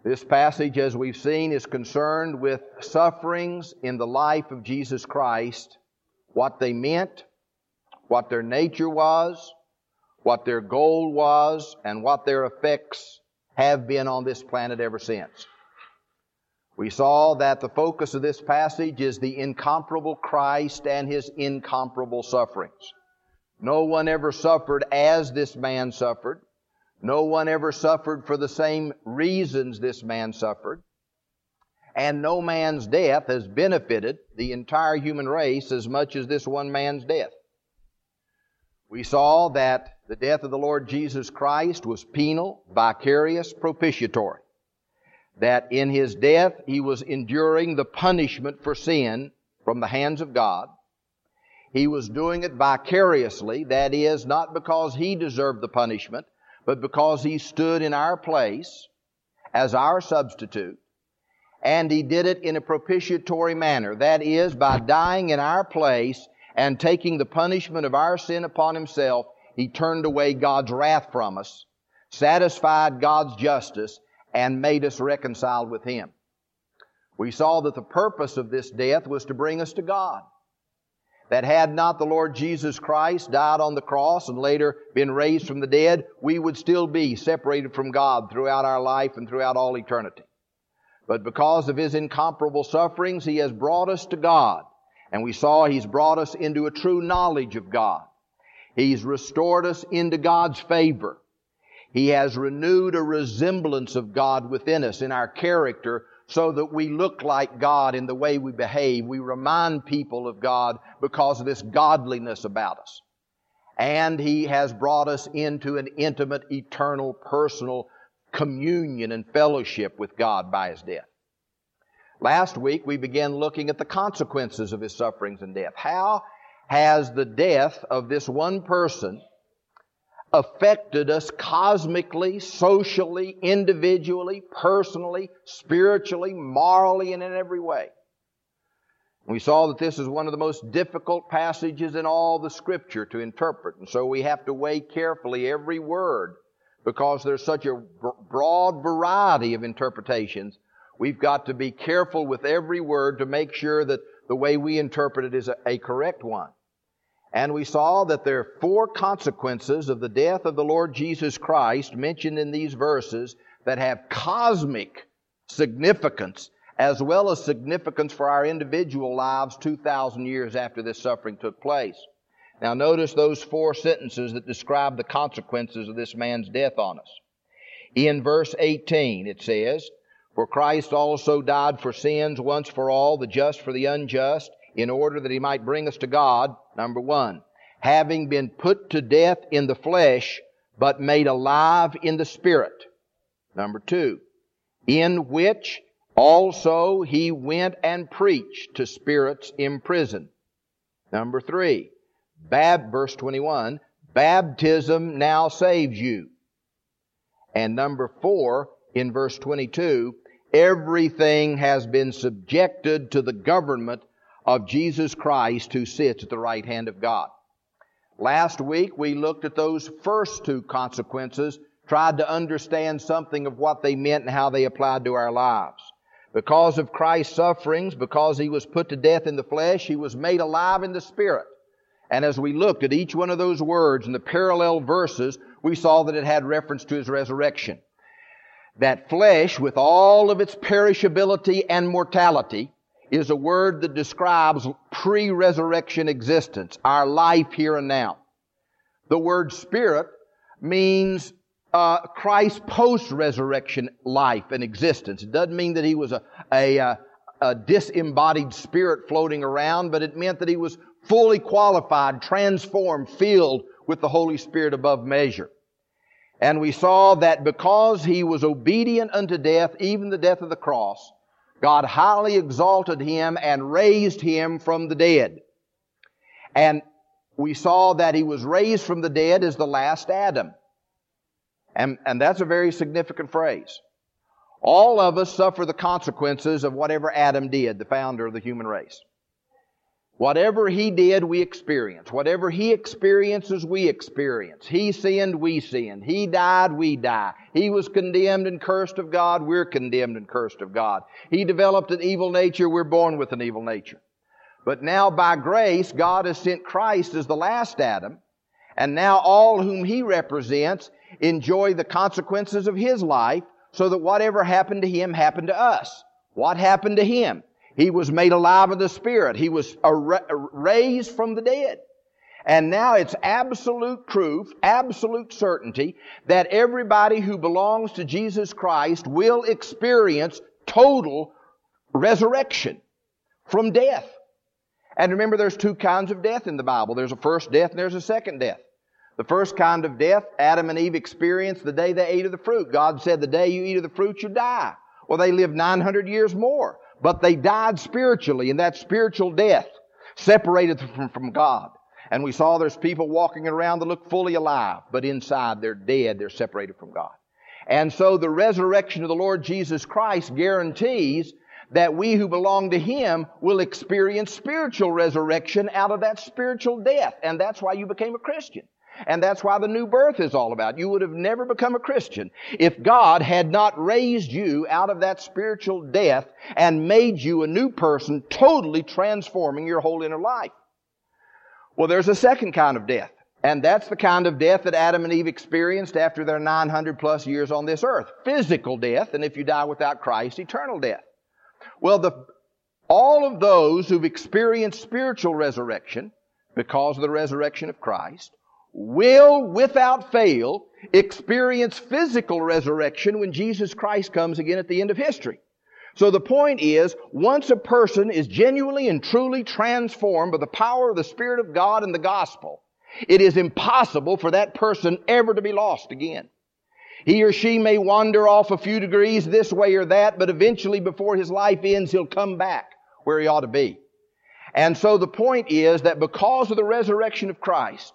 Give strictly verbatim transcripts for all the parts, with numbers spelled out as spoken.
This passage, as we've seen, is concerned with sufferings in the life of Jesus Christ, what they meant, what their nature was, what their goal was, and what their effects have been on this planet ever since. We saw that the focus of this passage is the incomparable Christ and His incomparable sufferings. No one ever suffered as this man suffered. No one ever suffered for the same reasons this man suffered. And no man's death has benefited the entire human race as much as this one man's death. We saw that the death of the Lord Jesus Christ was penal, vicarious, propitiatory. That in His death He was enduring the punishment for sin from the hands of God. He was doing it vicariously, that is, not because He deserved the punishment, but because He stood in our place as our substitute. And He did it in a propitiatory manner. That is, by dying in our place and taking the punishment of our sin upon Himself, He turned away God's wrath from us, satisfied God's justice, and made us reconciled with Him. We saw that the purpose of this death was to bring us to God. That had not the Lord Jesus Christ died on the cross and later been raised from the dead, we would still be separated from God throughout our life and throughout all eternity. But because of His incomparable sufferings, He has brought us to God. And we saw He's brought us into a true knowledge of God. He's restored us into God's favor. He has renewed a resemblance of God within us in our character, so that we look like God in the way we behave. We remind people of God because of this godliness about us. And He has brought us into an intimate, eternal, personal communion and fellowship with God by His death. Last week we began looking at the consequences of His sufferings and death. How has the death of this one person affected us cosmically, socially, individually, personally, spiritually, morally, and in every way? We saw that this is one of the most difficult passages in all the Scripture to interpret, and so we have to weigh carefully every word because there's such a broad variety of interpretations. We've got to be careful with every word to make sure that the way we interpret it is a, a correct one. And we saw that there are four consequences of the death of the Lord Jesus Christ mentioned in these verses that have cosmic significance as well as significance for our individual lives two thousand years after this suffering took place. Now notice those four sentences that describe the consequences of this man's death on us. In verse eighteen it says, "For Christ also died for sins once for all, the just for the unjust, in order that He might bring us to God," number one, "having been put to death in the flesh, but made alive in the Spirit." Number two, "in which also He went and preached to spirits imprisoned." Number three, Bab, verse twenty-one, "baptism now saves you." And number four, in verse twenty-two, "everything has been subjected to the government of Jesus Christ who sits at the right hand of God." Last week we looked at those first two consequences, tried to understand something of what they meant and how they applied to our lives. Because of Christ's sufferings, because He was put to death in the flesh, He was made alive in the Spirit. And as we looked at each one of those words in the parallel verses, we saw that it had reference to His resurrection. That flesh, with all of its perishability and mortality, is a word that describes pre-resurrection existence, our life here and now. The word Spirit means uh, Christ's post-resurrection life and existence. It doesn't mean that He was a, a, a, a disembodied spirit floating around, but it meant that He was fully qualified, transformed, filled with the Holy Spirit above measure. And we saw that because He was obedient unto death, even the death of the cross, God highly exalted Him and raised Him from the dead. And we saw that He was raised from the dead as the last Adam. And, and that's a very significant phrase. All of us suffer the consequences of whatever Adam did, the founder of the human race. Whatever He did, we experience. Whatever He experiences, we experience. He sinned, we sinned. He died, we die. He was condemned and cursed of God, we're condemned and cursed of God. He developed an evil nature, we're born with an evil nature. But now by grace, God has sent Christ as the last Adam, and now all whom He represents enjoy the consequences of His life, so that whatever happened to Him happened to us. What happened to Him? He was made alive in the Spirit. He was raised from the dead. And now it's absolute proof, absolute certainty that everybody who belongs to Jesus Christ will experience total resurrection from death. And remember, there's two kinds of death in the Bible. There's a first death and there's a second death. The first kind of death, Adam and Eve experienced the day they ate of the fruit. God said, the day you eat of the fruit, you die. Well, they lived nine hundred years more. But they died spiritually in that spiritual death, separated from, from God. And we saw there's people walking around that look fully alive, but inside they're dead, they're separated from God. And so the resurrection of the Lord Jesus Christ guarantees that we who belong to Him will experience spiritual resurrection out of that spiritual death. And that's why you became a Christian. And that's why the new birth is all about. You would have never become a Christian if God had not raised you out of that spiritual death and made you a new person, totally transforming your whole inner life. Well, there's a second kind of death. And that's the kind of death that Adam and Eve experienced after their nine hundred plus years on this earth. Physical death, and if you die without Christ, eternal death. Well, the, all of those who've experienced spiritual resurrection because of the resurrection of Christ will, without fail, experience physical resurrection when Jesus Christ comes again at the end of history. So the point is, once a person is genuinely and truly transformed by the power of the Spirit of God and the gospel, it is impossible for that person ever to be lost again. He or she may wander off a few degrees this way or that, but eventually before his life ends, he'll come back where he ought to be. And so the point is that because of the resurrection of Christ,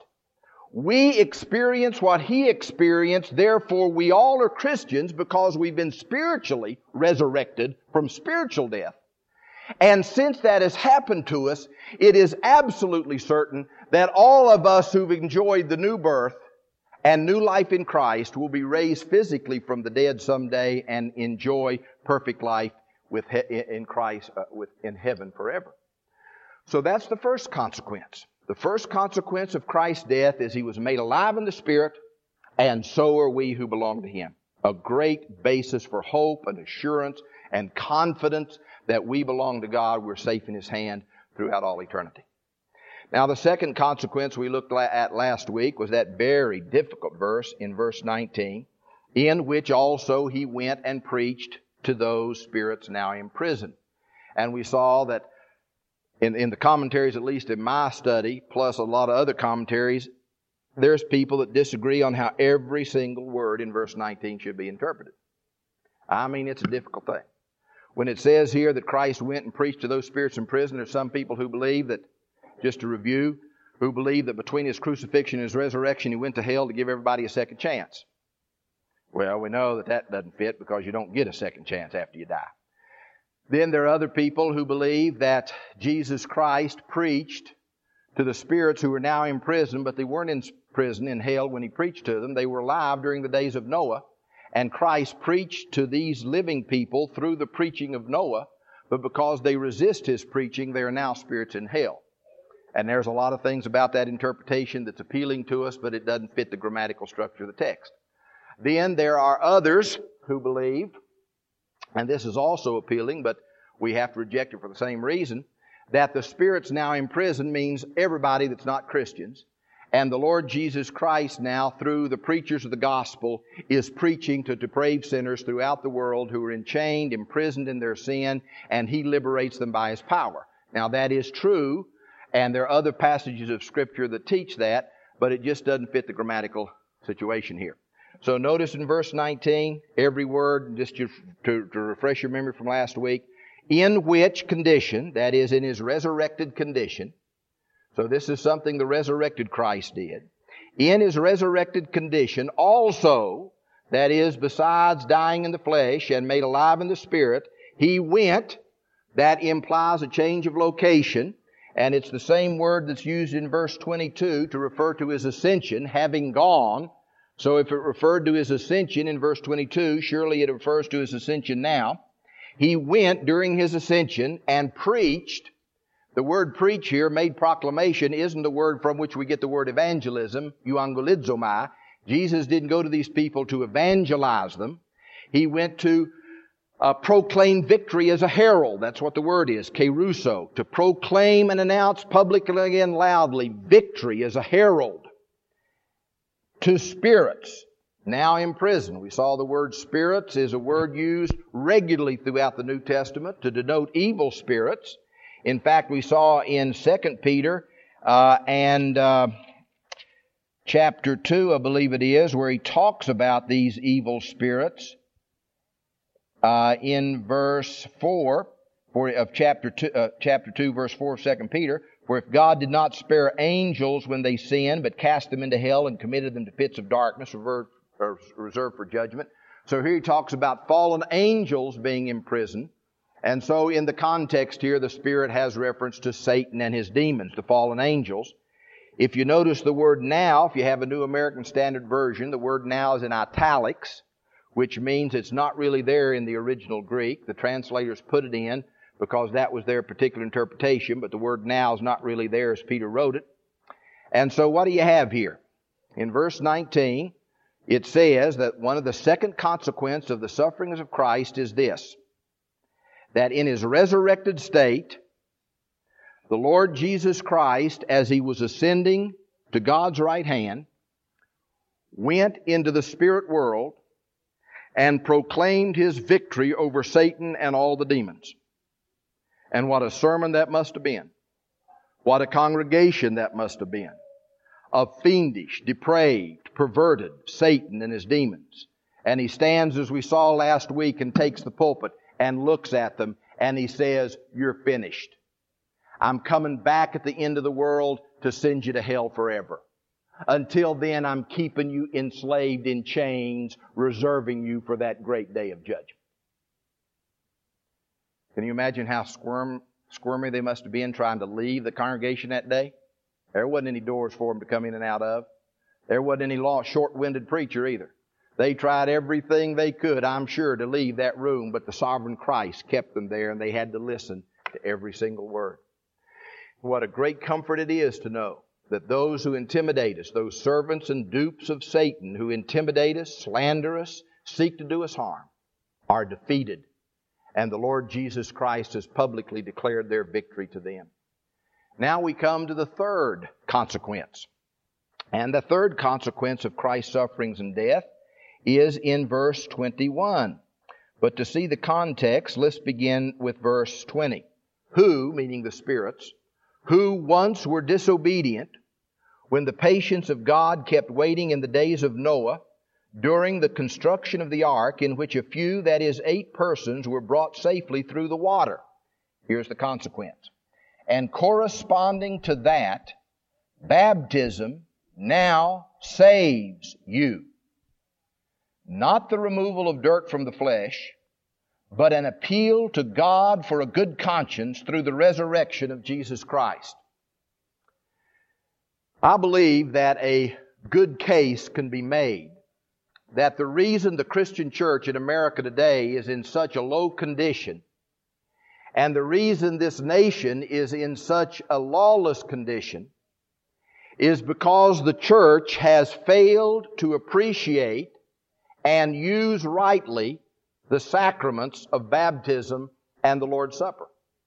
we experience what He experienced, therefore we all are Christians because we've been spiritually resurrected from spiritual death. And since that has happened to us, it is absolutely certain that all of us who've enjoyed the new birth and new life in Christ will be raised physically from the dead someday and enjoy perfect life with he- in Christ uh, with, in heaven forever. So that's the first consequence. The first consequence of Christ's death is He was made alive in the Spirit, and so are we who belong to Him. A great basis for hope and assurance and confidence that we belong to God. We're safe in His hand throughout all eternity. Now, the second consequence we looked at last week was that very difficult verse in verse nineteen, in which also He went and preached to those spirits now in prison. And we saw that In, in the commentaries, at least in my study, plus a lot of other commentaries, there's people that disagree on how every single word in verse nineteen should be interpreted. I mean, it's a difficult thing. When it says here that Christ went and preached to those spirits in prison, there's some people who believe that, just to review, who believe that between His crucifixion and His resurrection, He went to hell to give everybody a second chance. Well, we know that that doesn't fit because you don't get a second chance after you die. Then there are other people who believe that Jesus Christ preached to the spirits who were now in prison, but they weren't in prison in hell when He preached to them. They were alive during the days of Noah, and Christ preached to these living people through the preaching of Noah, but because they resist His preaching, they are now spirits in hell. And there's a lot of things about that interpretation that's appealing to us, but it doesn't fit the grammatical structure of the text. Then there are others who believe, and this is also appealing, but we have to reject it for the same reason, that the spirits now in prison means everybody that's not Christians. And the Lord Jesus Christ now, through the preachers of the gospel, is preaching to depraved sinners throughout the world who are enchained, imprisoned in their sin, and He liberates them by His power. Now that is true, and there are other passages of Scripture that teach that, but it just doesn't fit the grammatical situation here. So notice in verse nineteen, every word, just to, to, to refresh your memory from last week, in which condition, that is, in His resurrected condition. So this is something the resurrected Christ did. In His resurrected condition, also, that is, besides dying in the flesh and made alive in the Spirit, He went. That implies a change of location. And it's the same word that's used in verse twenty-two to refer to His ascension, having gone. So if it referred to His ascension in verse twenty-two, surely it refers to His ascension now. He went during His ascension and preached. The word preach here, made proclamation, isn't the word from which we get the word evangelism, euangelizomai. Jesus didn't go to these people to evangelize them. He went to uh, proclaim victory as a herald. That's what the word is, keruso. To proclaim and announce publicly and loudly victory as a herald. To spirits now in prison. We saw the word spirits is a word used regularly throughout the New Testament to denote evil spirits. In fact, we saw in Second Peter uh, and uh, chapter two, I believe it is, where he talks about these evil spirits. Uh, in verse four for, of chapter two, uh, chapter two, verse four of Second Peter, for if God did not spare angels when they sinned, but cast them into hell and committed them to pits of darkness, reserved, or reserved for judgment. So here he talks about fallen angels being imprisoned. And so in the context here, the Spirit has reference to Satan and his demons, the fallen angels. If you notice the word now, if you have a New American Standard Version, the word now is in italics, which means it's not really there in the original Greek. The translators put it in because that was their particular interpretation, but the word now is not really there as Peter wrote it. And so what do you have here? In verse nineteen, it says that one of the second consequences of the sufferings of Christ is this, that in His resurrected state, the Lord Jesus Christ, as He was ascending to God's right hand, went into the spirit world and proclaimed His victory over Satan and all the demons. And what a sermon that must have been. What a congregation that must have been. Of fiendish, depraved, perverted Satan and his demons. And he stands, as we saw last week, and takes the pulpit and looks at them and he says, "You're finished. I'm coming back at the end of the world to send you to hell forever. Until then, I'm keeping you enslaved in chains, reserving you for that great day of judgment." Can you imagine how squirm, squirmy they must have been trying to leave the congregation that day? There wasn't any doors for them to come in and out of. There wasn't any long, short-winded preacher either. They tried everything they could, I'm sure, to leave that room, but the sovereign Christ kept them there, and they had to listen to every single word. What a great comfort it is to know that those who intimidate us, those servants and dupes of Satan who intimidate us, slander us, seek to do us harm, are defeated. And the Lord Jesus Christ has publicly declared their victory to them. Now we come to the third consequence. And the third consequence of Christ's sufferings and death is in verse twenty-one. But to see the context, let's begin with verse twenty. Who, meaning the spirits, who once were disobedient, when the patience of God kept waiting in the days of Noah, during the construction of the ark, in which a few, that is eight persons, were brought safely through the water. Here's the consequence. And corresponding to that, baptism now saves you. Not the removal of dirt from the flesh, but an appeal to God for a good conscience through the resurrection of Jesus Christ. I believe that a good case can be made that the reason the Christian church in America today is in such a low condition, and the reason this nation is in such a lawless condition, is because the church has failed to appreciate and use rightly the sacraments of baptism and the Lord's Supper.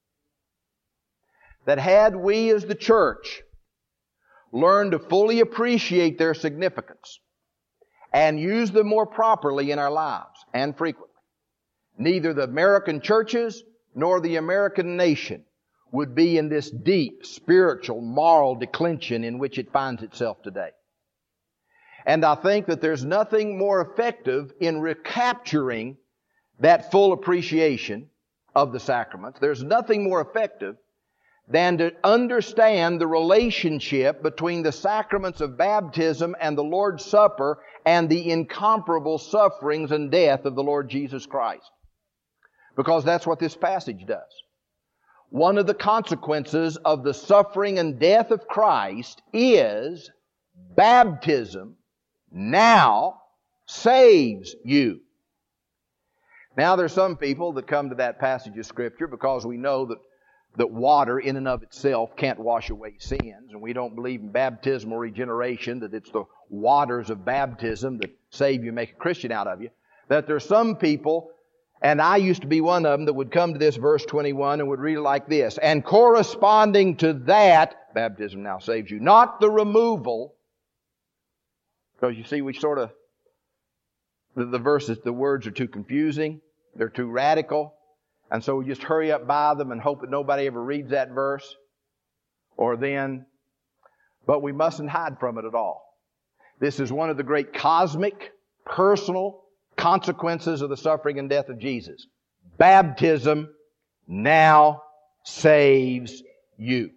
That had we as the church learned to fully appreciate their significance and use them more properly in our lives and frequently, neither the American churches nor the American nation would be in this deep spiritual, moral declension in which it finds itself today. And I think that there's nothing more effective in recapturing that full appreciation of the sacraments. There's nothing more effective than to understand the relationship between the sacraments of baptism and the Lord's Supper and the incomparable sufferings and death of the Lord Jesus Christ. Because that's what this passage does. one of the consequences of the suffering and death of Christ is baptism now saves you. Now there's some people that come to that passage of Scripture because we know that, that water in and of itself can't wash away sins, and we don't believe in baptismal regeneration, that it's the waters of baptism that save you and make a Christian out of you. That there's some people, and I used to be one of them, that would come to this verse twenty-one and would read it like this. And corresponding to that, baptism now saves you. Not the removal, because you see we sort of, the, the verses, the words are too confusing. They're too radical. And so we just hurry up by them and hope that nobody ever reads that verse. Or then, but we mustn't hide from it at all. This is one of the great cosmic, personal consequences of the suffering and death of Jesus. Baptism now saves you.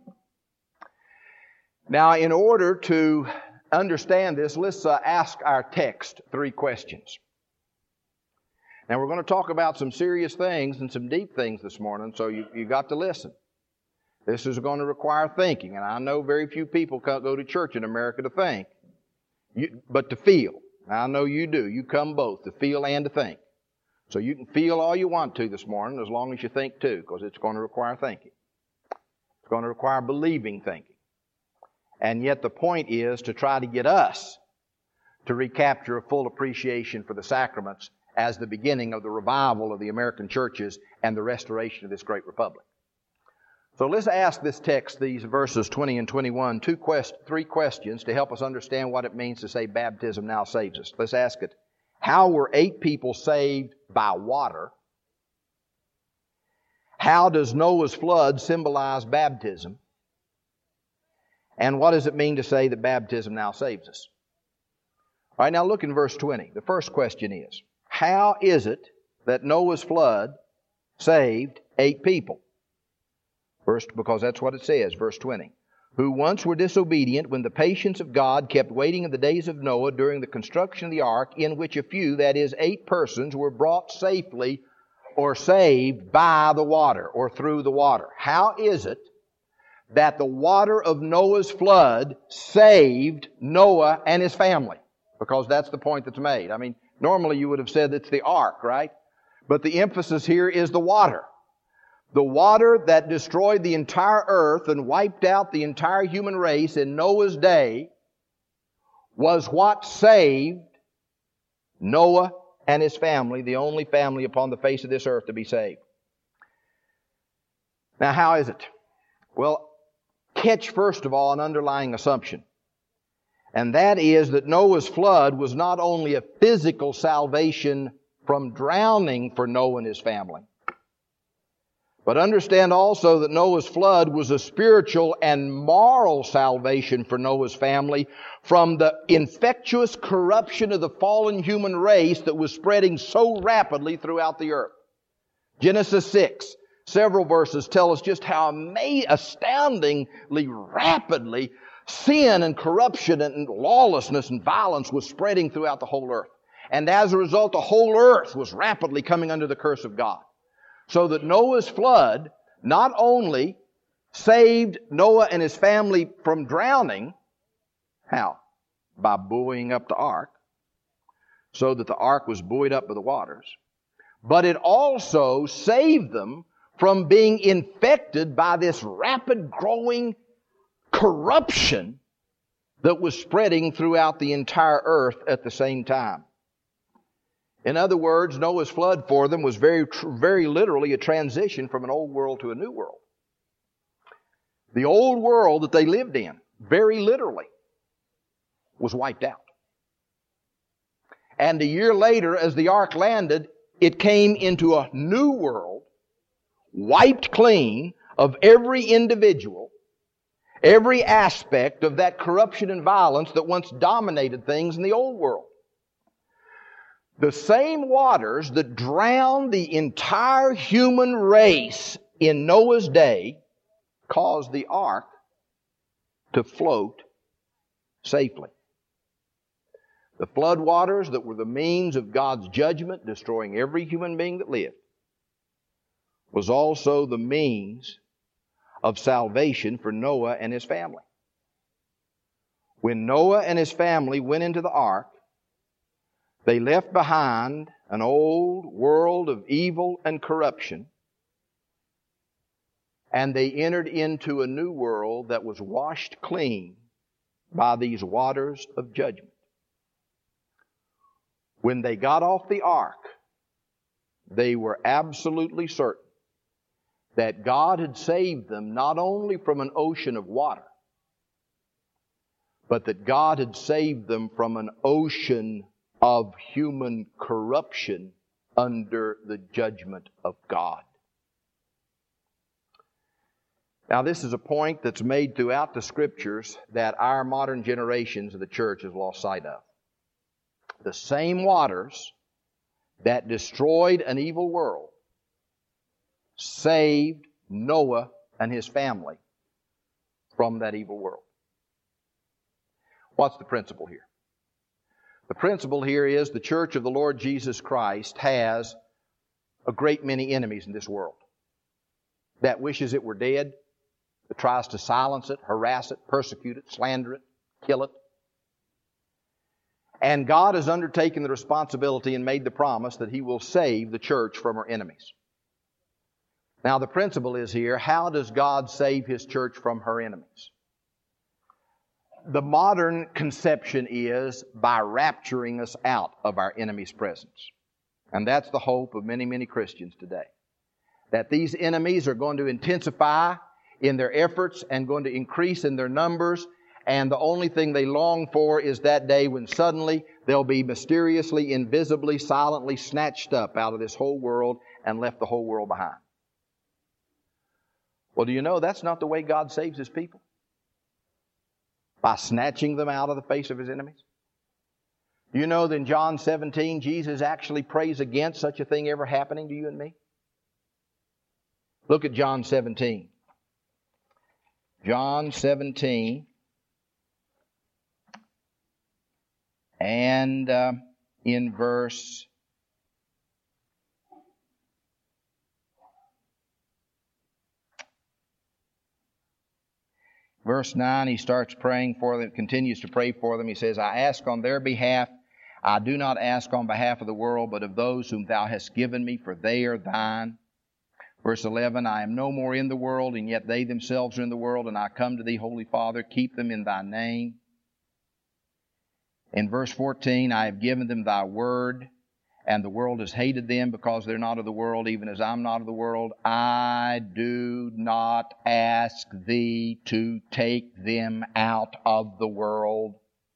Now, in order to understand this, let's uh, ask our text three questions. Now, we're going to talk about some serious things and some deep things this morning, so you, you got to listen. This is going to require thinking, and I know very few people go to church in America to think, you, but to feel. I know you do. You come both, to feel and to think. So you can feel all you want to this morning as long as you think too, because it's going to require thinking. It's going to require believing thinking. And yet the point is to try to get us to recapture a full appreciation for the sacraments as the beginning of the revival of the American churches and the restoration of this great republic. So let's ask this text, these verses twenty and twenty-one, two quest, three questions to help us understand what it means to say baptism now saves us. Let's ask it. How were eight people saved by water? How does Noah's flood symbolize baptism? And what does it mean to say that baptism now saves us? All right, now look in verse twenty. The first question is, how is it that Noah's flood saved eight people? First, because that's what it says, verse twenty. Who once were disobedient when the patience of God kept waiting in the days of Noah during the construction of the ark, in which a few, that is, eight persons, were brought safely or saved by the water or through the water. How is it that the water of Noah's flood saved Noah and his family? Because that's the point that's made. I mean, normally you would have said it's the ark, right? But the emphasis here is the water. The water that destroyed the entire earth and wiped out the entire human race in Noah's day was what saved Noah and his family, the only family upon the face of this earth to be saved. Now, how is it? Well, catch first of all an underlying assumption. And that is that Noah's flood was not only a physical salvation from drowning for Noah and his family, but understand also that Noah's flood was a spiritual and moral salvation for Noah's family from the infectious corruption of the fallen human race that was spreading so rapidly throughout the earth. Genesis six, several verses tell us just how ama- astoundingly rapidly sin and corruption and lawlessness and violence was spreading throughout the whole earth. And as a result, the whole earth was rapidly coming under the curse of God. So that Noah's flood not only saved Noah and his family from drowning, how? By buoying up the ark, so that the ark was buoyed up by the waters, but it also saved them from being infected by this rapid growing corruption that was spreading throughout the entire earth at the same time. In other words, Noah's flood for them was very, very literally a transition from an old world to a new world. The old world that they lived in, very literally, was wiped out. And a year later, as the ark landed, it came into a new world, wiped clean of every individual, every aspect of that corruption and violence that once dominated things in the old world. The same waters that drowned the entire human race in Noah's day caused the ark to float safely. The flood waters that were the means of God's judgment, destroying every human being that lived, was also the means of salvation for Noah and his family. When Noah and his family went into the ark, they left behind an old world of evil and corruption, and they entered into a new world that was washed clean by these waters of judgment. When they got off the ark, they were absolutely certain that God had saved them not only from an ocean of water, but that God had saved them from an ocean of human corruption under the judgment of God. Now, this is a point that's made throughout the Scriptures that our modern generations of the church has lost sight of. The same waters that destroyed an evil world saved Noah and his family from that evil world. What's the principle here? The principle here is the church of the Lord Jesus Christ has a great many enemies in this world. That wishes it were dead, that tries to silence it, harass it, persecute it, slander it, kill it. And God has undertaken the responsibility and made the promise that He will save the church from her enemies. Now the principle is here, how does God save His church from her enemies? The modern conception is by rapturing us out of our enemy's presence. And that's the hope of many, many Christians today. That these enemies are going to intensify in their efforts and going to increase in their numbers, and the only thing they long for is that day when suddenly they'll be mysteriously, invisibly, silently snatched up out of this whole world and left the whole world behind. Well, do you know that's not the way God saves His people? By snatching them out of the face of His enemies? Do you know that in John seventeen, Jesus actually prays against such a thing ever happening to you and me? Look at John seventeen. John seventeen. And uh, in verse verse nine, he starts praying for them, continues to pray for them. He says, I ask on their behalf. I do not ask on behalf of the world, but of those whom Thou hast given me, for they are Thine. Verse eleven, I am no more in the world, and yet they themselves are in the world, and I come to Thee, Holy Father, keep them in Thy name. In verse fourteen, I have given them Thy word, and the world has hated them because they're not of the world, even as I'm not of the world. I do not ask Thee to take them out of the world,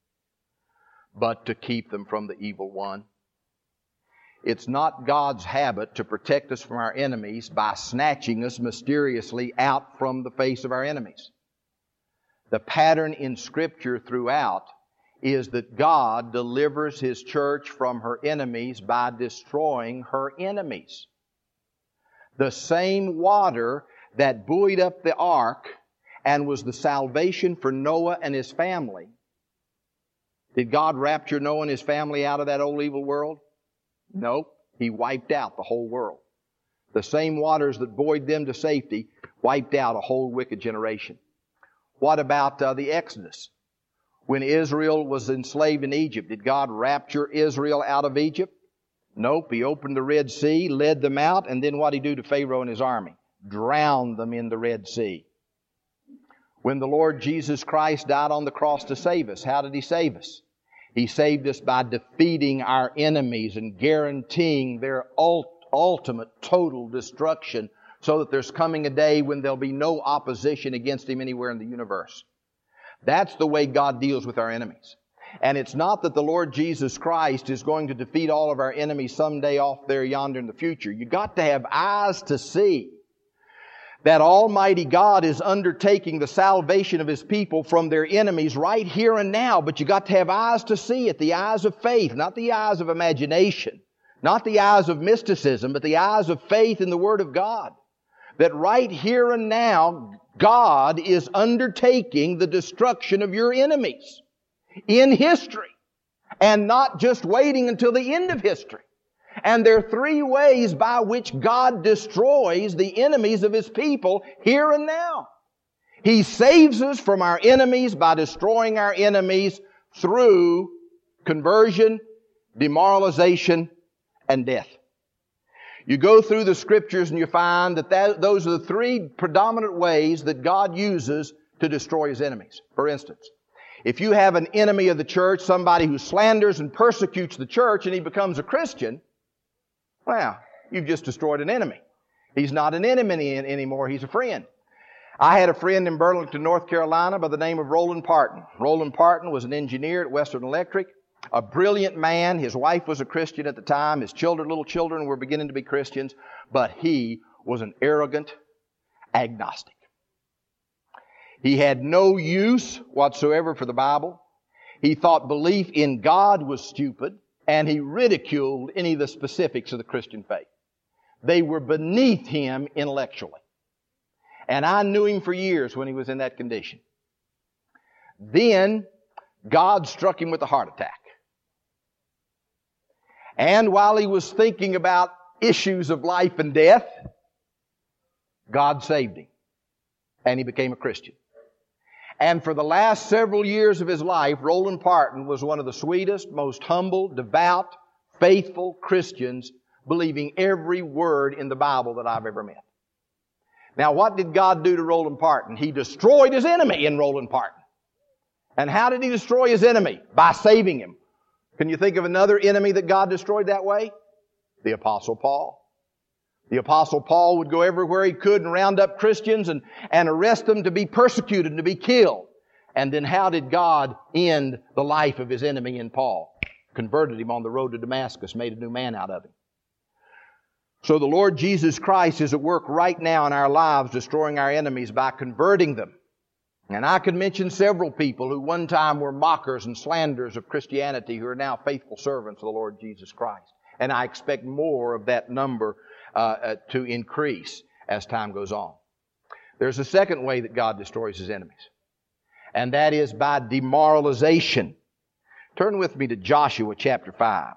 but to keep them from the evil one. It's not God's habit to protect us from our enemies by snatching us mysteriously out from the face of our enemies. The pattern in Scripture throughout is that God delivers His church from her enemies by destroying her enemies. The same water that buoyed up the ark and was the salvation for Noah and his family. Did God rapture Noah and his family out of that old evil world? No, He wiped out the whole world. The same waters that buoyed them to safety wiped out a whole wicked generation. What about uh, the Exodus? When Israel was enslaved in Egypt, did God rapture Israel out of Egypt? Nope. He opened the Red Sea, led them out, and then what did He do to Pharaoh and his army? Drowned them in the Red Sea. When the Lord Jesus Christ died on the cross to save us, how did He save us? He saved us by defeating our enemies and guaranteeing their ultimate, total destruction, so that there's coming a day when there'll be no opposition against Him anywhere in the universe. That's the way God deals with our enemies. And it's not that the Lord Jesus Christ is going to defeat all of our enemies someday off there yonder in the future. You've got to have eyes to see that Almighty God is undertaking the salvation of His people from their enemies right here and now. But you got to have eyes to see it, the eyes of faith, not the eyes of imagination, not the eyes of mysticism, but the eyes of faith in the Word of God. That right here and now, God is undertaking the destruction of your enemies in history, and not just waiting until the end of history. And there are three ways by which God destroys the enemies of His people here and now. He saves us from our enemies by destroying our enemies through conversion, demoralization, and death. You go through the Scriptures and you find that, that those are the three predominant ways that God uses to destroy His enemies. For instance, if you have an enemy of the church, somebody who slanders and persecutes the church, and he becomes a Christian, well, you've just destroyed an enemy. He's not an enemy anymore, he's a friend. I had a friend in Burlington, North Carolina by the name of Roland Parton. Roland Parton was an engineer at Western Electric, a brilliant man. His wife was a Christian at the time. His children, little children, were beginning to be Christians. But he was an arrogant agnostic. He had no use whatsoever for the Bible. He thought belief in God was stupid, and he ridiculed any of the specifics of the Christian faith. They were beneath him intellectually. And I knew him for years when he was in that condition. Then God struck him with a heart attack. And while he was thinking about issues of life and death, God saved him. And he became a Christian. And for the last several years of his life, Roland Parton was one of the sweetest, most humble, devout, faithful Christians, believing every word in the Bible that I've ever met. Now, what did God do to Roland Parton? He destroyed his enemy in Roland Parton. And how did He destroy his enemy? By saving him. Can you think of another enemy that God destroyed that way? The Apostle Paul. The Apostle Paul would go everywhere he could and round up Christians and, and arrest them to be persecuted and to be killed. And then how did God end the life of his enemy in Paul? Converted him on the road to Damascus, made a new man out of him. So the Lord Jesus Christ is at work right now in our lives, destroying our enemies by converting them. And I could mention several people who one time were mockers and slanderers of Christianity who are now faithful servants of the Lord Jesus Christ. And I expect more of that number uh, uh, to increase as time goes on. There's a second way that God destroys His enemies. And that is by demoralization. Turn with me to Joshua chapter five.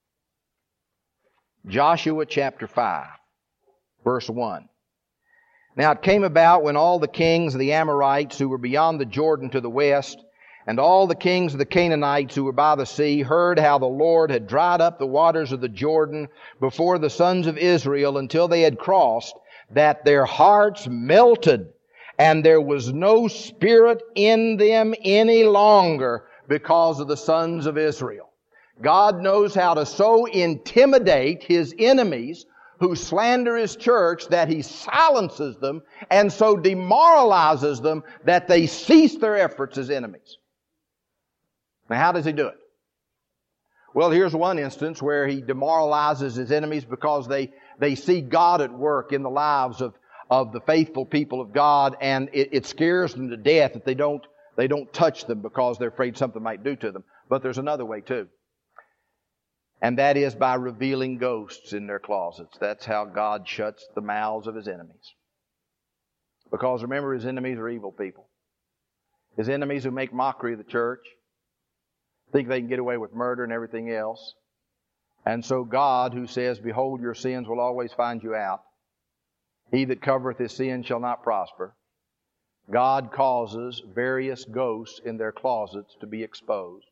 Joshua chapter five, verse one. Now it came about when all the kings of the Amorites who were beyond the Jordan to the west, and all the kings of the Canaanites who were by the sea, heard how the Lord had dried up the waters of the Jordan before the sons of Israel until they had crossed, that their hearts melted, and there was no spirit in them any longer because of the sons of Israel. God knows how to so intimidate His enemies who slander His church that He silences them and so demoralizes them that they cease their efforts as enemies. Now, how does He do it? Well, here's one instance where He demoralizes His enemies because they, they see God at work in the lives of, of the faithful people of God, and it, it scares them to death that they don't, they don't touch them because they're afraid something might do to them. But there's another way too. And that is by revealing ghosts in their closets. That's how God shuts the mouths of His enemies. Because remember, His enemies are evil people. His enemies who make mockery of the church, think they can get away with murder and everything else. And so God, who says, "Behold, your sins will always find you out. He that covereth his sin shall not prosper." God causes various ghosts in their closets to be exposed.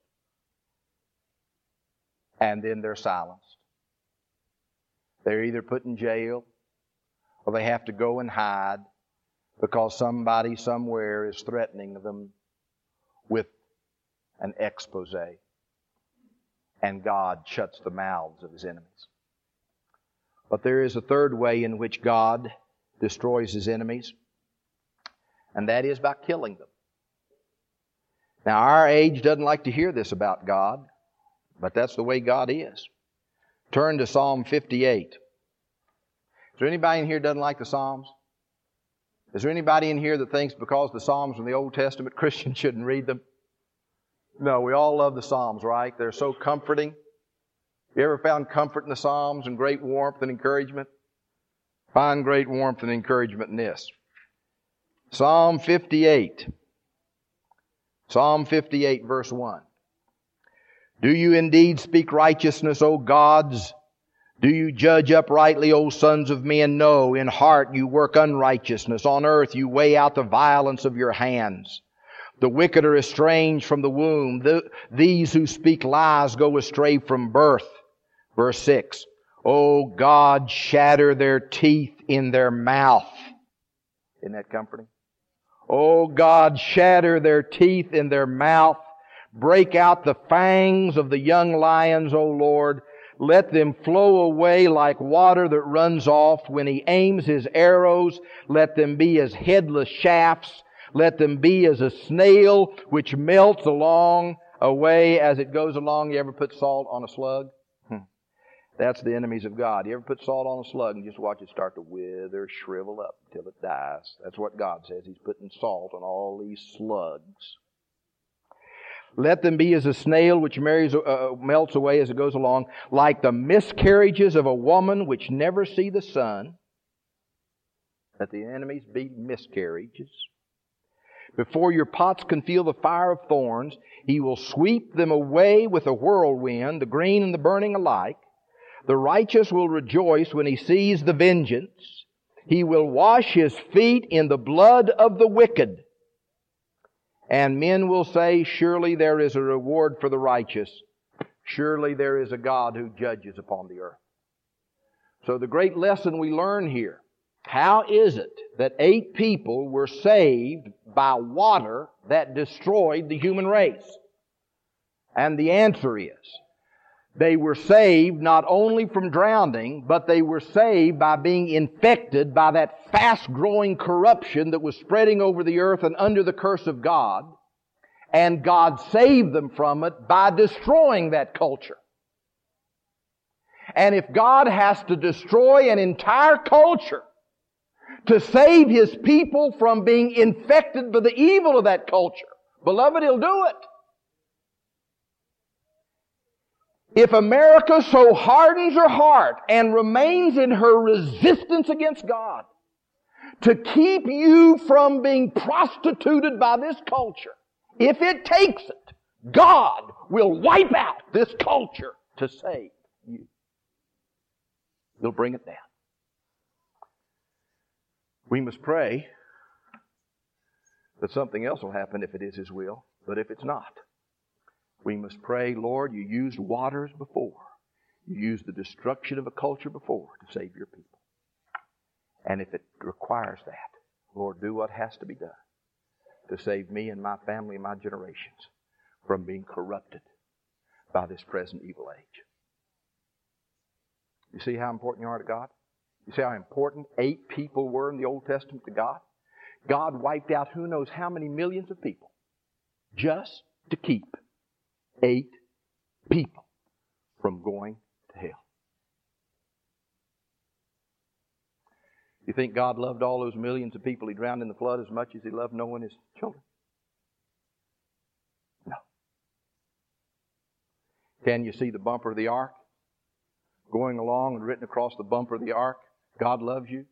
And then they're silenced. They're either put in jail or they have to go and hide because somebody somewhere is threatening them with an expose. And God shuts the mouths of His enemies. But there is a third way in which God destroys His enemies, and that is by killing them. Now, our age doesn't like to hear this about God, but that's the way God is. Turn to Psalm fifty-eight. Is there anybody in here that doesn't like the Psalms? Is there anybody in here that thinks because the Psalms are in the Old Testament, Christians shouldn't read them? No, we all love the Psalms, right? They're so comforting. You ever found comfort in the Psalms and great warmth and encouragement? Find great warmth and encouragement in this. Psalm fifty-eight. Psalm fifty-eight, verse one. Do you indeed speak righteousness, O gods? Do you judge uprightly, O sons of men? No, in heart you work unrighteousness. On earth you weigh out the violence of your hands. The wicked are estranged from the womb. The, these who speak lies go astray from birth. Verse six. O God, shatter their teeth in their mouth. Isn't that comforting? O God, shatter their teeth in their mouth. Break out the fangs of the young lions, O Lord. Let them flow away like water that runs off. When He aims His arrows, let them be as headless shafts. Let them be as a snail which melts along away as it goes along. You ever put salt on a slug? That's the enemies of God. You ever put salt on a slug and just watch it start to wither, shrivel up until it dies? That's what God says. He's putting salt on all these slugs. Let them be as a snail which marries, uh, melts away as it goes along, like the miscarriages of a woman which never see the sun. Let the enemies be miscarriages. Before your pots can feel the fire of thorns, He will sweep them away with a whirlwind, the green and the burning alike. The righteous will rejoice when he sees the vengeance. He will wash his feet in the blood of the wicked. And men will say, surely there is a reward for the righteous. Surely there is a God who judges upon the earth. So the great lesson we learn here, how is it that eight people were saved by water that destroyed the human race? And the answer is, they were saved not only from drowning, but they were saved by being infected by that fast-growing corruption that was spreading over the earth and under the curse of God. And God saved them from it by destroying that culture. And if God has to destroy an entire culture to save His people from being infected by the evil of that culture, beloved, He'll do it. If America so hardens her heart and remains in her resistance against God to keep you from being prostituted by this culture, if it takes it, God will wipe out this culture to save you. He'll bring it down. We must pray that something else will happen if it is His will, but if it's not, we must pray, Lord, You used waters before. You used the destruction of a culture before to save Your people. And if it requires that, Lord, do what has to be done to save me and my family and my generations from being corrupted by this present evil age. You see how important you are to God? You see how important eight people were in the Old Testament to God? God wiped out who knows how many millions of people just to keep eight people from going to hell. You think God loved all those millions of people He drowned in the flood as much as He loved Noah and his children? No. Can you see the bumper of the ark? Going along and written across the bumper of the ark, God loves you.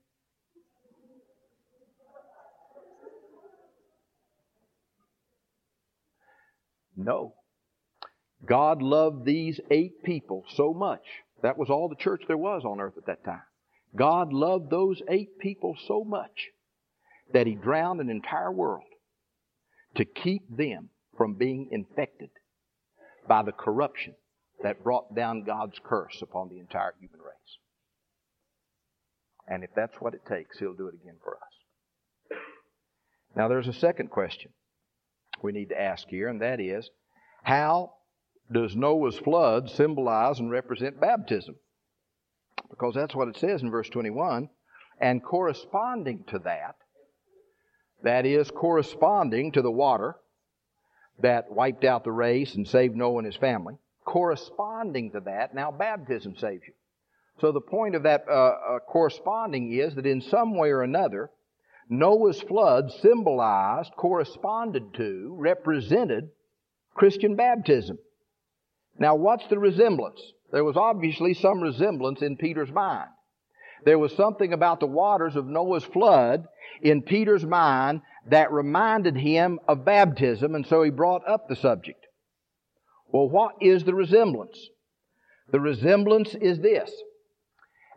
No. God loved these eight people so much. That was all the church there was on earth at that time. God loved those eight people so much that He drowned an entire world to keep them from being infected by the corruption that brought down God's curse upon the entire human race. And if that's what it takes, He'll do it again for us. Now there's a second question we need to ask here, and that is, how does Noah's flood symbolize and represent baptism? Because that's what it says in verse twenty-one. And corresponding to that, that is, corresponding to the water that wiped out the race and saved Noah and his family, corresponding to that, now baptism saves you. So the point of that uh, uh, corresponding is that in some way or another, Noah's flood symbolized, corresponded to, represented Christian baptism. Now, what's the resemblance? There was obviously some resemblance in Peter's mind. There was something about the waters of Noah's flood in Peter's mind that reminded him of baptism, and so he brought up the subject. Well, what is the resemblance? The resemblance is this.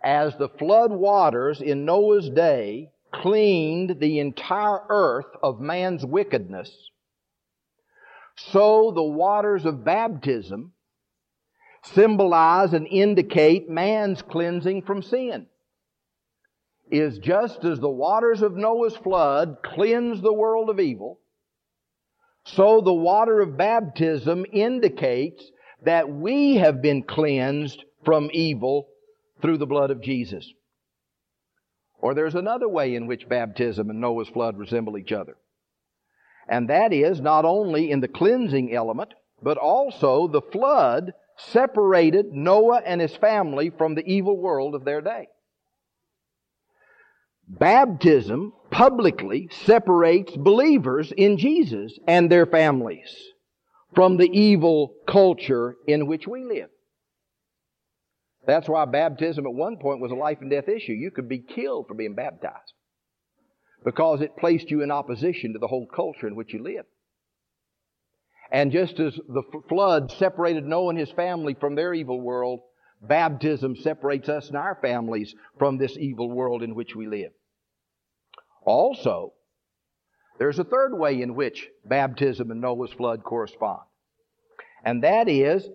as the flood waters in Noah's day cleaned the entire earth of man's wickedness, so the waters of baptism symbolize and indicate man's cleansing from sin. Is just as the waters of Noah's flood cleansed the world of evil, so the water of baptism indicates that we have been cleansed from evil through the blood of Jesus. Or there's another way in which baptism and Noah's flood resemble each other. And that is not only in the cleansing element, but also the flood separated Noah and his family from the evil world of their day. Baptism publicly separates believers in Jesus and their families from the evil culture in which we live. That's why baptism at one point was a life and death issue. You could be killed for being baptized, because it placed you in opposition to the whole culture in which you live. And just as the flood separated Noah and his family from their evil world, baptism separates us and our families from this evil world in which we live. Also, there's a third way in which baptism and Noah's flood correspond. And that is,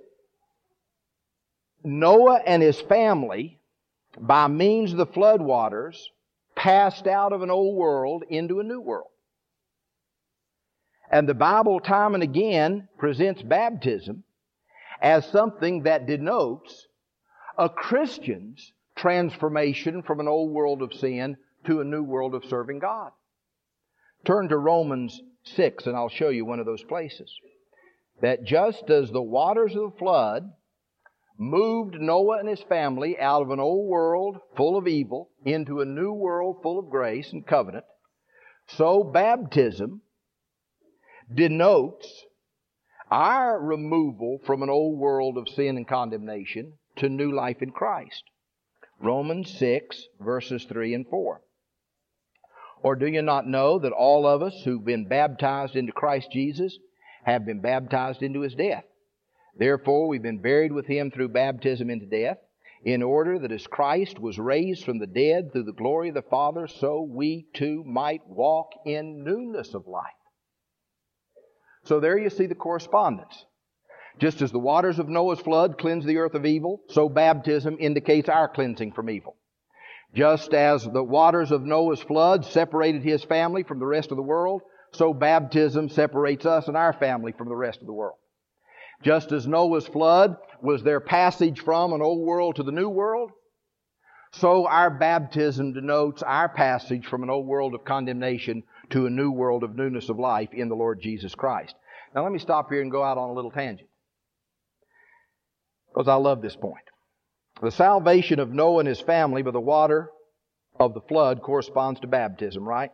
Noah and his family, by means of the flood waters, passed out of an old world into a new world. And the Bible time and again presents baptism as something that denotes a Christian's transformation from an old world of sin to a new world of serving God. Turn to Romans six and I'll show you one of those places. That just as the waters of the flood moved Noah and his family out of an old world full of evil into a new world full of grace and covenant, so baptism denotes our removal from an old world of sin and condemnation to new life in Christ. Romans six, verses three and four. Or do you not know that all of us who've been baptized into Christ Jesus have been baptized into His death? Therefore, we've been buried with Him through baptism into death, in order that as Christ was raised from the dead through the glory of the Father, so we too might walk in newness of life. So there you see the correspondence. Just as the waters of Noah's flood cleansed the earth of evil, so baptism indicates our cleansing from evil. Just as the waters of Noah's flood separated his family from the rest of the world, so baptism separates us and our family from the rest of the world. Just as Noah's flood was their passage from an old world to the new world, so our baptism denotes our passage from an old world of condemnation to a new world of newness of life in the Lord Jesus Christ. Now let me stop here and go out on a little tangent, because I love this point. The salvation of Noah and his family by the water of the flood corresponds to baptism, right?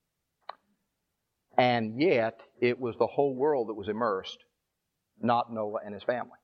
And yet, it was the whole world that was immersed, not Noah and his family.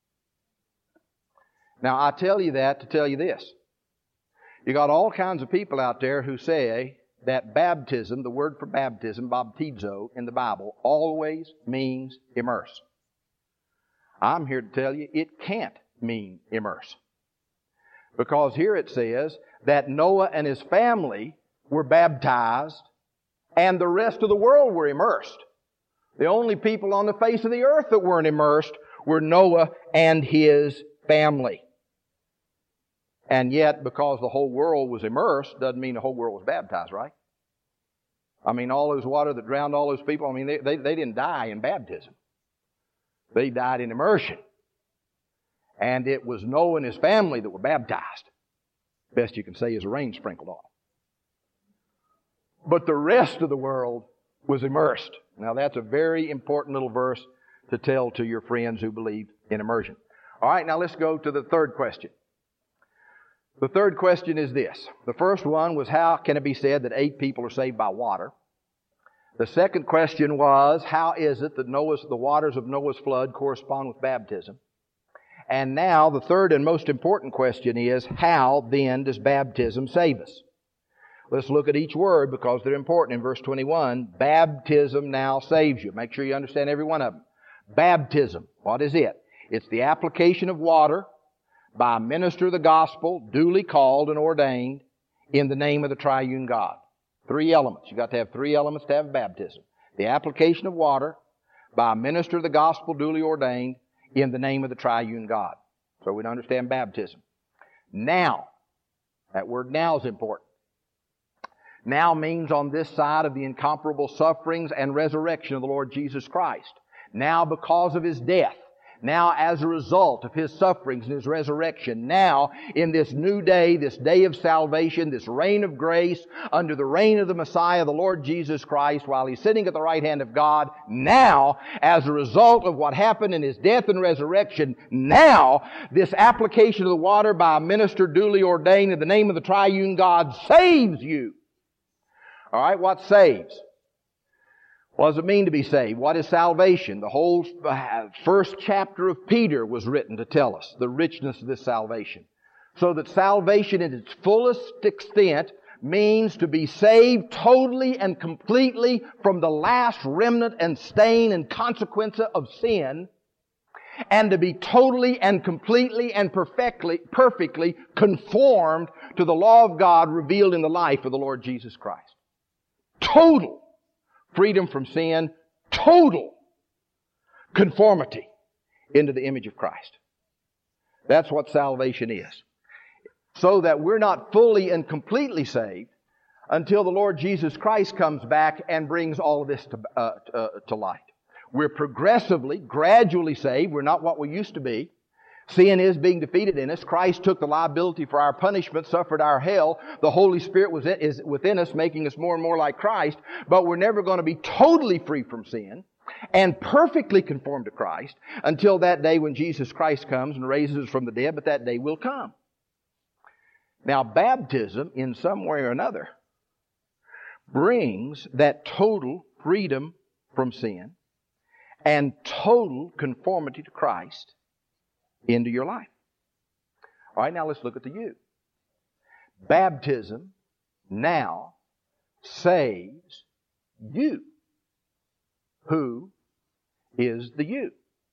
Now, I tell you that to tell you this. You got all kinds of people out there who say that baptism, the word for baptism, baptizo, in the Bible, always means immerse. I'm here to tell you it can't mean immerse. Because here it says that Noah and his family were baptized and the rest of the world were immersed. The only people on the face of the earth that weren't immersed were Noah and his family. And yet, because the whole world was immersed, doesn't mean the whole world was baptized, right? I mean, all those water that drowned all those people, I mean, they, they, they didn't die in baptism. They died in immersion. And it was Noah and his family that were baptized. Best you can say is rain sprinkled on them. But the rest of the world was immersed. Now that's a very important little verse to tell to your friends who believe in immersion. All right, now let's go to the third question. The third question is this. The first one was, how can it be said that eight people are saved by water? The second question was, how is it that Noah's, the waters of Noah's flood correspond with baptism? And now the third and most important question is, how then does baptism save us? Let's look at each word because they're important. In verse twenty-one, baptism now saves you. Make sure you understand every one of them. Baptism, what is it? It's the application of water by a minister of the gospel, duly called and ordained in the name of the triune God. Three elements. You've got to have three elements to have baptism. The application of water by a minister of the gospel, duly ordained in the name of the triune God. So we understand baptism. Now, that word now is important. Now means on this side of the incomparable sufferings and resurrection of the Lord Jesus Christ. Now because of His death. Now as a result of His sufferings and His resurrection. Now in this new day, this day of salvation, this reign of grace, under the reign of the Messiah, the Lord Jesus Christ, while He's sitting at the right hand of God. Now, as a result of what happened in His death and resurrection, now this application of the water by a minister duly ordained in the name of the triune God saves you. All right, what saves? What does it mean to be saved? What is salvation? The whole first chapter of Peter was written to tell us the richness of this salvation. So that salvation in its fullest extent means to be saved totally and completely from the last remnant and stain and consequence of sin, and to be totally and completely and perfectly, perfectly conformed to the law of God revealed in the life of the Lord Jesus Christ. Total freedom from sin, total conformity into the image of Christ. That's what salvation is. So that we're not fully and completely saved until the Lord Jesus Christ comes back and brings all of this to, uh, uh, to light. We're progressively, gradually saved. We're not what we used to be. Sin is being defeated in us. Christ took the liability for our punishment, suffered our hell. The Holy Spirit was in, is within us, making us more and more like Christ. But we're never going to be totally free from sin and perfectly conformed to Christ until that day when Jesus Christ comes and raises us from the dead, but that day will come. Now, baptism, in some way or another, brings that total freedom from sin and total conformity to Christ into your life. All right, now let's look at the you. Baptism now saves you. Who is the you?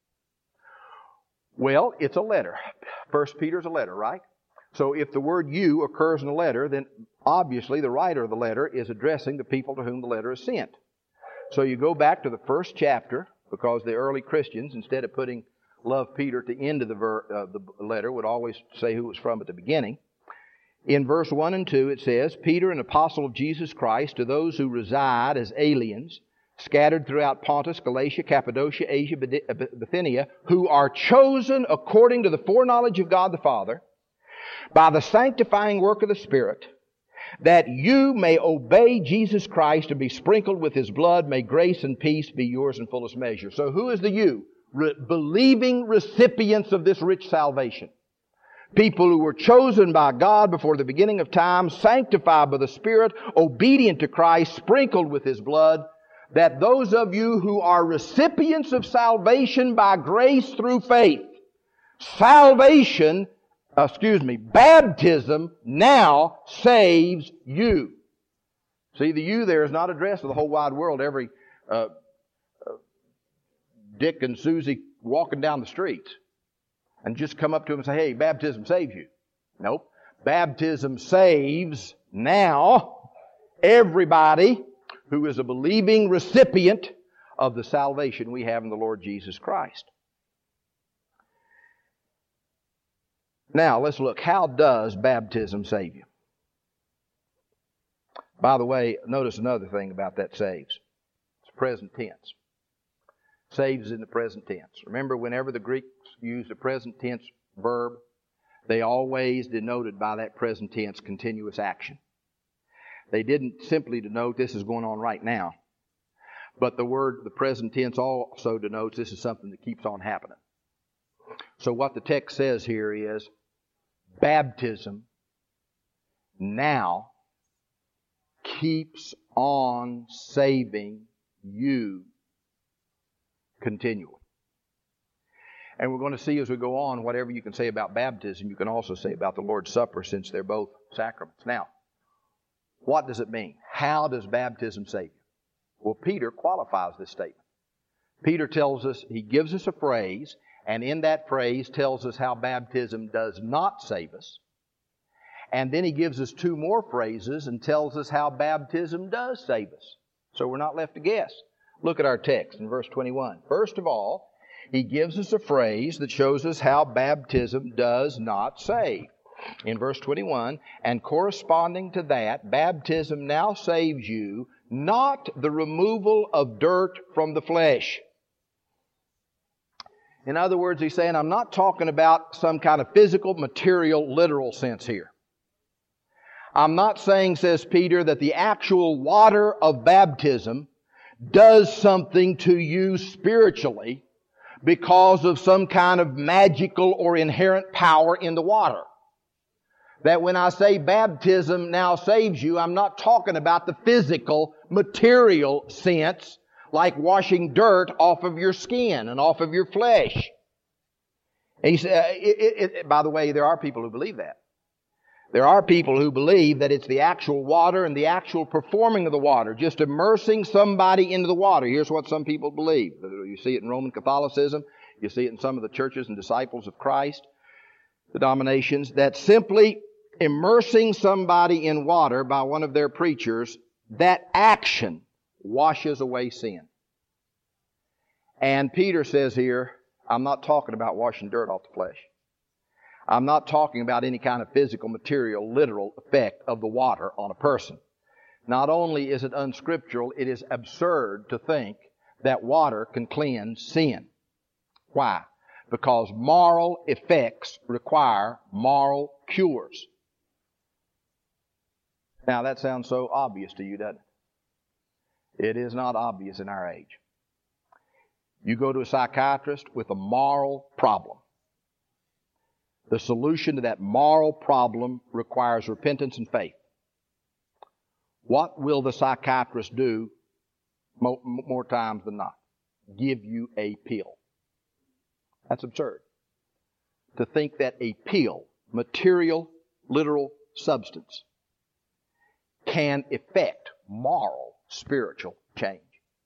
Well, it's a letter. First Peter's a letter, right? So if the word you occurs in a letter, then obviously the writer of the letter is addressing the people to whom the letter is sent. So you go back to the first chapter, because the early Christians, instead of putting love Peter at the end of the, ver- uh, the letter, would always say who it was from at the beginning. In verse one and two it says, Peter, an apostle of Jesus Christ, to those who reside as aliens, scattered throughout Pontus, Galatia, Cappadocia, Asia, Bithynia, who are chosen according to the foreknowledge of God the Father, by the sanctifying work of the Spirit, that you may obey Jesus Christ and be sprinkled with His blood, may grace and peace be yours in fullest measure. So who is the you? Re- believing recipients of this rich salvation. People who were chosen by God before the beginning of time, sanctified by the Spirit, obedient to Christ, sprinkled with His blood, that those of you who are recipients of salvation by grace through faith, salvation, uh, excuse me, baptism now saves you. See, the you there is not addressed to the whole wide world, every uh, uh, Dick and Susie walking down the streets, and just come up to them and say, hey, baptism saves you. Nope. Baptism saves now everybody who is a believing recipient of the salvation we have in the Lord Jesus Christ. Now, let's look. How does baptism save you? By the way, notice another thing about that saves. It's present tense. Saves in the present tense. Remember, whenever the Greeks used a present tense verb, they always denoted by that present tense continuous action. They didn't simply denote this is going on right now. But the word, the present tense also denotes this is something that keeps on happening. So what the text says here is, baptism now keeps on saving you continually. And we're going to see as we go on, whatever you can say about baptism, you can also say about the Lord's Supper, since they're both sacraments. Now, what does it mean? How does baptism save you? Well, Peter qualifies this statement. Peter tells us, he gives us a phrase, And in that phrase tells us how baptism does not save us. And then he gives us two more phrases and tells us how baptism does save us. So we're not left to guess. Look at our text in verse twenty-one. First of all, he gives us a phrase that shows us how baptism does not save. In verse twenty-one, and corresponding to that, baptism now saves you, not the removal of dirt from the flesh. In other words, he's saying, I'm not talking about some kind of physical, material, literal sense here. I'm not saying, says Peter, that the actual water of baptism does something to you spiritually because of some kind of magical or inherent power in the water. That when I say baptism now saves you, I'm not talking about the physical, material sense, like washing dirt off of your skin and off of your flesh. And he said, it, it, it, by the way, there are people who believe that. There are people who believe that it's the actual water and the actual performing of the water, just immersing somebody into the water. Here's what some people believe. You see it in Roman Catholicism. You see it in some of the churches and disciples of Christ, denominations, that simply immersing somebody in water by one of their preachers, that action washes away sin. And Peter says here, I'm not talking about washing dirt off the flesh. I'm not talking about any kind of physical, material, literal effect of the water on a person. Not only is it unscriptural, it is absurd to think that water can cleanse sin. Why? Because moral effects require moral cures. Now that sounds so obvious to you, doesn't it? It is not obvious in our age. You go to a psychiatrist with a moral problem. The solution to that moral problem requires repentance and faith. What will the psychiatrist do more, more times than not? Give you a pill. That's absurd. To think that a pill, material, literal substance, can effect moral, spiritual change.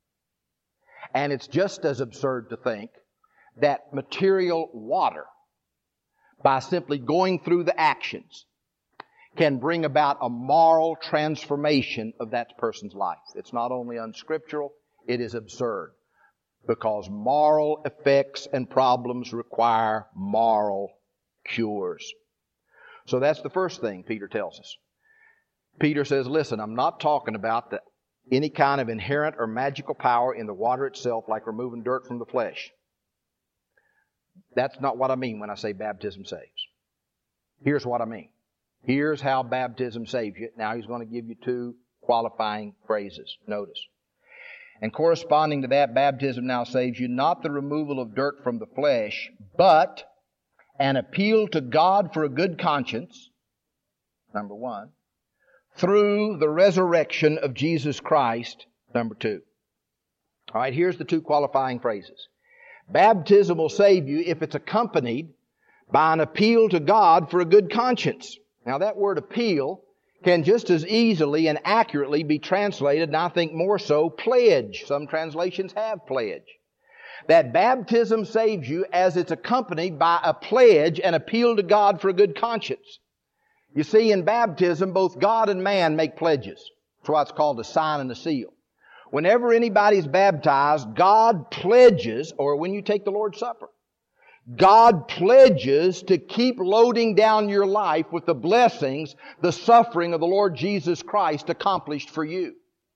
And it's just as absurd to think that material water, by simply going through the actions, can bring about a moral transformation of that person's life. It's not only unscriptural, it is absurd. Because moral effects and problems require moral cures. So that's the first thing Peter tells us. Peter says, listen, I'm not talking about the, any kind of inherent or magical power in the water itself, like removing dirt from the flesh. That's not what I mean when I say baptism saves. Here's what I mean. Here's how baptism saves you. Now he's going to give you two qualifying phrases. Notice. And corresponding to that, baptism now saves you not the removal of dirt from the flesh, but an appeal to God for a good conscience, number one, through the resurrection of Jesus Christ, number two. All right, here's the two qualifying phrases. Baptism will save you if it's accompanied by an appeal to God for a good conscience. Now that word appeal can just as easily and accurately be translated, and I think more so, pledge. Some translations have pledge. That baptism saves you as it's accompanied by a pledge and appeal to God for a good conscience. You see, in baptism, both God and man make pledges. That's why it's called a sign and a seal. Whenever anybody's baptized, God pledges, or when you take the Lord's Supper, God pledges to keep loading down your life with the blessings, the suffering of the Lord Jesus Christ accomplished for you.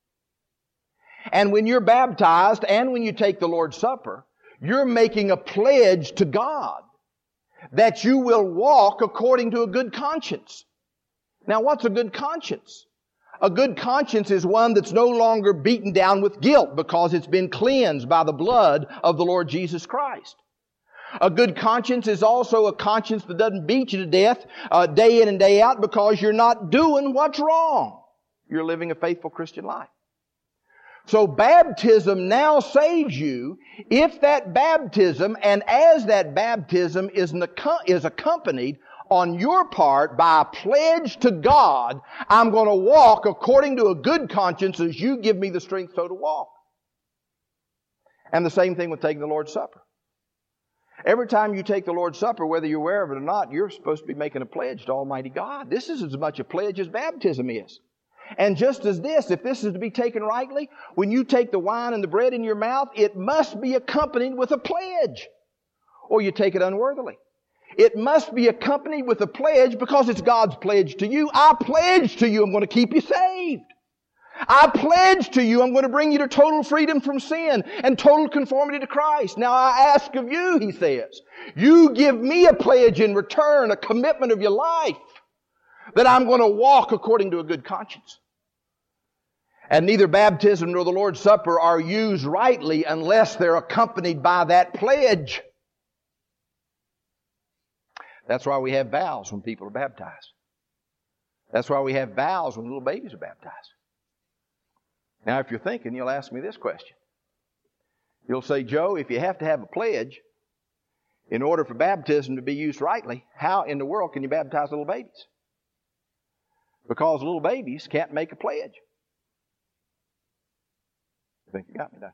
And when you're baptized and when you take the Lord's Supper, you're making a pledge to God that you will walk according to a good conscience. Now, what's a good conscience? A good conscience is one that's no longer beaten down with guilt because it's been cleansed by the blood of the Lord Jesus Christ. A good conscience is also a conscience that doesn't beat you to death uh, day in and day out because you're not doing what's wrong. You're living a faithful Christian life. So baptism now saves you if that baptism, and as that baptism is, an, is accompanied on your part by a pledge to God, I'm going to walk according to a good conscience as you give me the strength so to walk. And the same thing with taking the Lord's Supper. Every time you take the Lord's Supper, whether you're aware of it or not, you're supposed to be making a pledge to Almighty God. This is as much a pledge as baptism is. And just as this, if this is to be taken rightly, when you take the wine and the bread in your mouth, it must be accompanied with a pledge, or you take it unworthily. It must be accompanied with a pledge because it's God's pledge to you. I pledge to you I'm going to keep you saved. I pledge to you I'm going to bring you to total freedom from sin and total conformity to Christ. Now I ask of you, he says, you give me a pledge in return, a commitment of your life, that I'm going to walk according to a good conscience. And neither baptism nor the Lord's Supper are used rightly unless they're accompanied by that pledge. That's why we have vows when people are baptized. That's why we have vows when little babies are baptized. Now, if you're thinking, you'll ask me this question. You'll say, Joe, if you have to have a pledge in order for baptism to be used rightly, how in the world can you baptize little babies? Because little babies can't make a pledge. I think you got me, don't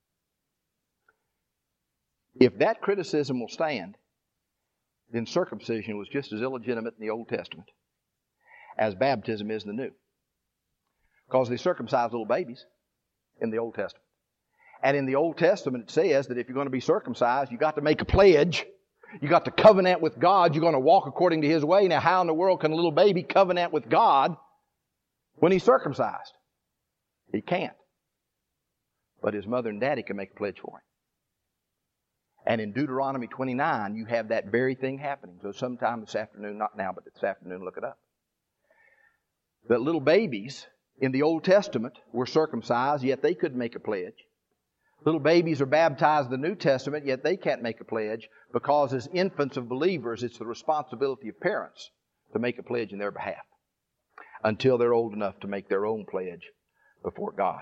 you? If that criticism will stand, then circumcision was just as illegitimate in the Old Testament as baptism is in the New. Because they circumcised little babies in the Old Testament. And in the Old Testament it says that if you're going to be circumcised, you've got to make a pledge. You've got to covenant with God. You're going to walk according to His way. Now how in the world can a little baby covenant with God when he's circumcised? He can't. But his mother and daddy can make a pledge for him. And in Deuteronomy twenty-nine, you have that very thing happening. So sometime this afternoon, not now, but this afternoon, look it up. That little babies in the Old Testament were circumcised, yet they couldn't make a pledge. Little babies are baptized in the New Testament, yet they can't make a pledge because as infants of believers, it's the responsibility of parents to make a pledge in their behalf until they're old enough to make their own pledge before God.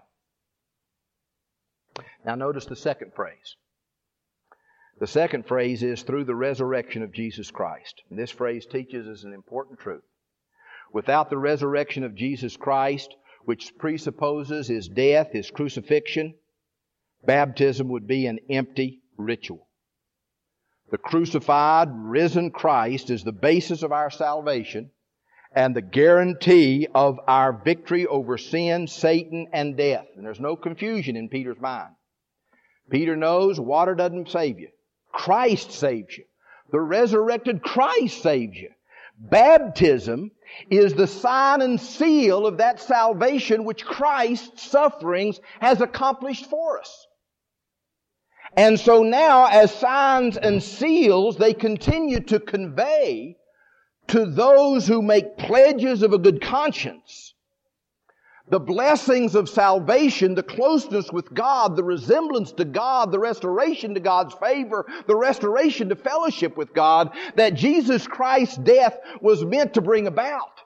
Now notice the second phrase. The second phrase is through the resurrection of Jesus Christ. And this phrase teaches us an important truth. Without the resurrection of Jesus Christ, which presupposes His death, His crucifixion, baptism would be an empty ritual. The crucified, risen Christ is the basis of our salvation and the guarantee of our victory over sin, Satan, and death. And there's no confusion in Peter's mind. Peter knows water doesn't save you. Christ saves you. The resurrected Christ saves you. Baptism is the sign and seal of that salvation which Christ's sufferings has accomplished for us. And so now, as signs and seals, they continue to convey to those who make pledges of a good conscience the blessings of salvation, the closeness with God, the resemblance to God, the restoration to God's favor, the restoration to fellowship with God that Jesus Christ's death was meant to bring about.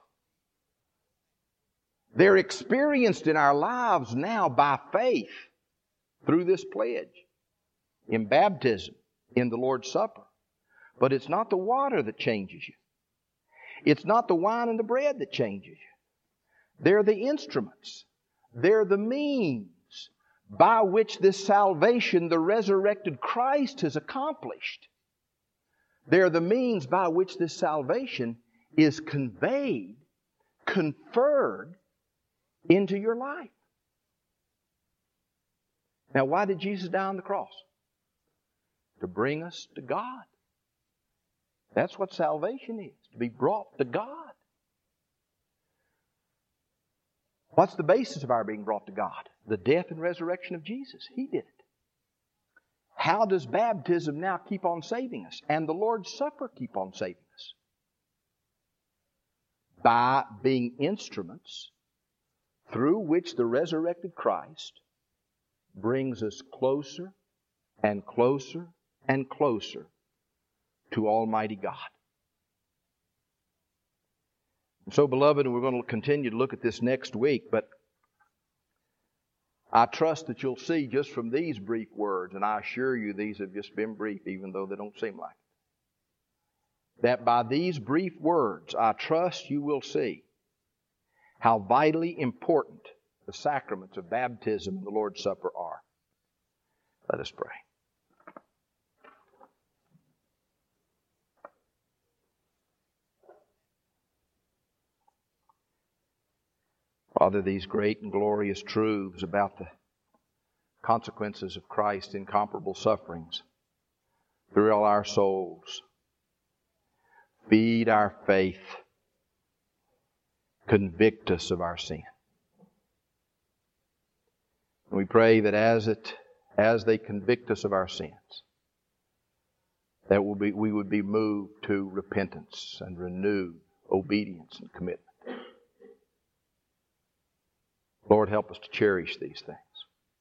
They're experienced in our lives now by faith through this pledge, in baptism, in the Lord's Supper. But it's not the water that changes you. It's not the wine and the bread that changes you. They're the instruments. They're the means by which this salvation the resurrected Christ has accomplished. They're the means by which this salvation is conveyed, conferred into your life. Now, why did Jesus die on the cross? To bring us to God. That's what salvation is, to be brought to God. What's the basis of our being brought to God? The death and resurrection of Jesus. He did it. How does baptism now keep on saving us? And the Lord's Supper keep on saving us? By being instruments through which the resurrected Christ brings us closer and closer and closer to Almighty God. And so, beloved, we're going to continue to look at this next week, but I trust that you'll see just from these brief words, and I assure you these have just been brief, even though they don't seem like it, that by these brief words, I trust you will see how vitally important the sacraments of baptism and the Lord's Supper are. Let us pray. Father, these great and glorious truths about the consequences of Christ's incomparable sufferings thrill our souls, feed our faith, convict us of our sin. And we pray that as it as they convict us of our sins, that will be, we would be moved to repentance and renewed obedience and commitment. Lord, help us to cherish these things.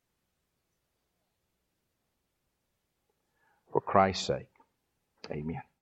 For Christ's sake, amen.